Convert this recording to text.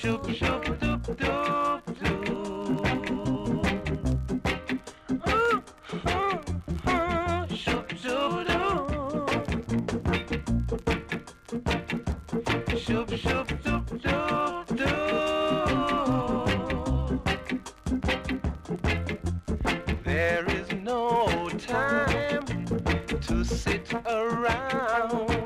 Shoop, shoop, doop, doop, doop. Shoop, shoop, doop. Shoop, shoop, doop, doop, doop. There is no time to sit around.